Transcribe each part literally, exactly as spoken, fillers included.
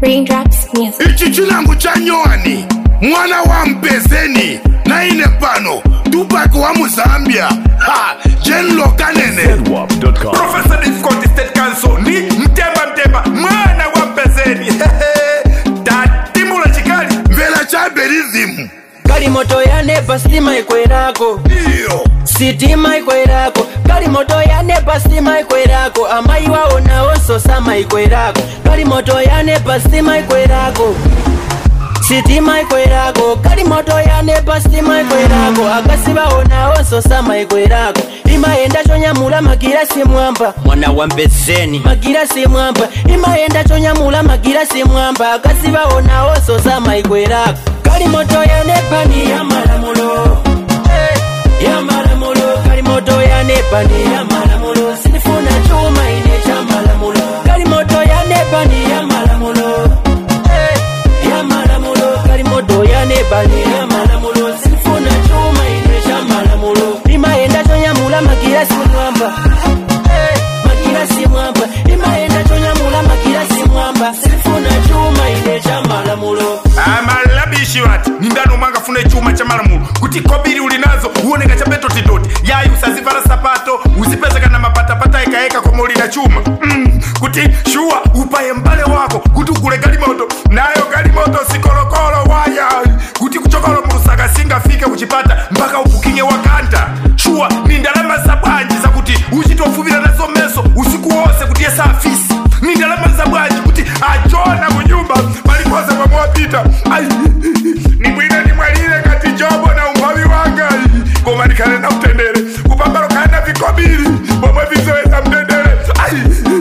Raindrops Music. Ichi chinangu cha Nyoani, mwana wa Mpezeni, na ine pano, Tupac wa Muzambia, ha, Jenlo Kanene. Professor Difficulty State Council, ni mtemba mtemba, mwana wa Mpezeni. Tatimula chikali, Mvela cha Berizim. Kali moto ya nepa stima ikwerako. Iyo. Sitima ikwerako. Kali moto ya nepa stima ikwerako. Amai waona oso sama ikwerako. Kali moto ya nepa stima ikwerako. Sitima ikwerako. Kali moto ya nepa stima ikwerako. Akasi waona oso sama ikwerako. Ima enda chonya mula magira si mwamba. Mwana wa Mpezeni magira si mwamba. Ima enda chonya mula magira si mwamba. Akasi waona oso sama ikwerako. Kali moto ya nepa ni ya malamulo. Hey, ya malamulo. Kali moto ya nepa ni ya malamulo. Sinifuna chuma ine cha malamulo. Kali moto ya nepa ni ya malamulo. Hey, ya malamulo. Kali moto ya nepa ni ya malamulo. Sinifuna chuma ine cha malamulo. Ima enda chonya mula magira si mwamba. Hey, magira si mwamba. Ima enda chonya mula magira si mwamba. Sinifuna chuma ine cha malamulo. amalabishi wati nindano manga fune chuma cha malamulo kuti kobiri ulinazo uoneka cha beto tidoti yayi usazivara sapato usipezeka na mapata pata eka eka kwa molina chuma mm, kuti shua upaye mbale wako kuti ukule gali moto nayo gali moto sikolokolo waya kuti kuchokolo murusaka singa fike kuchipata mpaka upukinye wakanta shua nindalama za bwanji za kuti uchitofuvira nazo meso usiku wose kuti yesa afisi nindalama za bwanji kuti ajona kunyumba palikoza kwa mwapita ai ni mwine ni mwalile kati jobo na umbavi wanga koma nikale na utendere kupambaro kana vikobiri bomwe vizoeza mtendere ai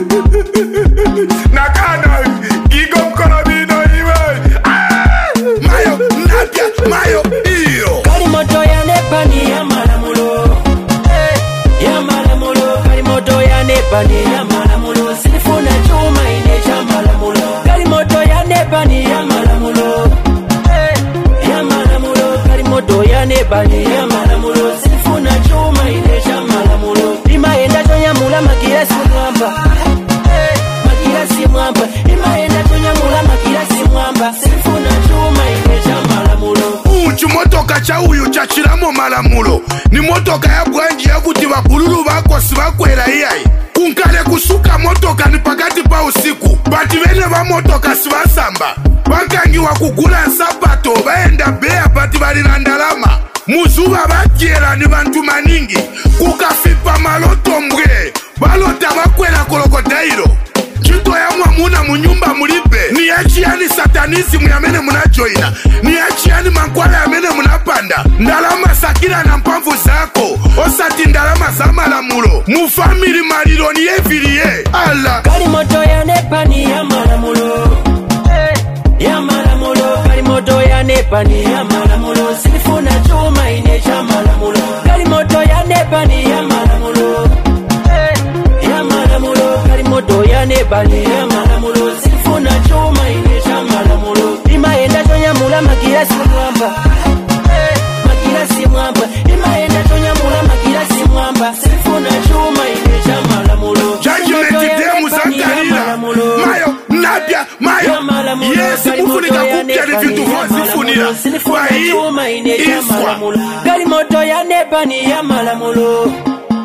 nakana gigo mkono vino iwe Mayo, Nadia, Mayo, iyo. Kali moto ya nepa ni ya malamulo. Hey, ya malamulo. Kali moto ya nepa ni ya malamulo. Sinifuna chuma ine cha malamulo. Kali moto ya nepa ni ya malamulo. Hey, ya malamulo. Kali moto ya nepa ni ya malamulo. Sinifuna chuma ine cha malamulo. Ima enda chonya mula magira si mwamba. Hey, magira si mwamba. Ima enda chonya mula magira si mwamba. Sinifuna chuma ine cha malamulo. Uchu motoka cha uyu cha chiramo malamulo. Ni motoka ya bwanji ya kuti wapululu wako siwakwela iyai. Kunkale kusuka motoka ni pakati pa usiku. Bati wene wa motoka siwasamba. Wakangi wa kugula sapato waenda bea bati walina ndalama. Muzuwa wakiela ni bantu maningi. Kukafipa maloto mbwe. Balota wakwela kolokodairo. Chito ya mwamuna munyumba mulipe. Ni yachi yani satanisimu ya mene munajoina. Ni yachi yani mankwala ya mene munapanda. Ndalama sakila na mpamvu zako. Osati ndalama za malamulo. Mufamili malilo ni evilie. Ala. Kali moto ya nepa ni ya malamulo. Hey, ya malamulo. Kali moto ya nepa ni ya malamulo. Sinifuna chuma ine cha malamulo. Kali moto ya nepa ni ya malamulo. Hey, ya malamulo. Kali moto ya nepa ni ya malamulo. Sinifuna chuma ine cha malamulo. Ima enda chonya mula magira si mwamba. Hey, magira si mwamba. Ima enda chonya mula magira si mwamba. Sinifuna chuma ine cha malamulo. Judgment demu zangalila. Mayo, Nadia, Mayo. Yes, mufunika kupya ni vitu vozifunila. Kwa hii, iswa. Gali moto ya nepa ni ya malamulo.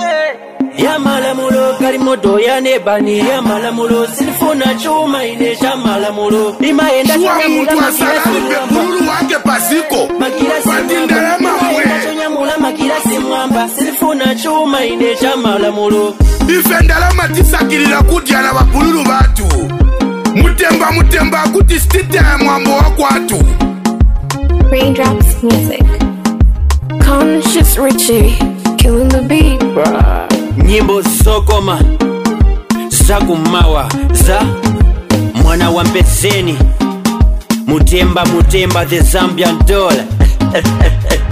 Ya malamulo. Gali moto ya nepa ni ya malamulo. Sinifuna chuma ine cha malamulo. Ima enda Shua chonya mula mtu magira si asalamu mwamba. bepululu wake pasiko. Magira si Bati mwamba. ndalama Ima mwe. enda chonya mula magira si mwamba. Sinifuna chuma ine cha malamulo. Ife ndalama tisakilila kudya na wapululu batu. Mutemba mutemba kuti stita ya mwambo wa kwatu. Raindrops Music. Conscious Richie. Killing the beat, bruh. Nyimbo sokoma za kumawa za mwana wa Mpezeni. Mutemba mutemba the Zambian dollar.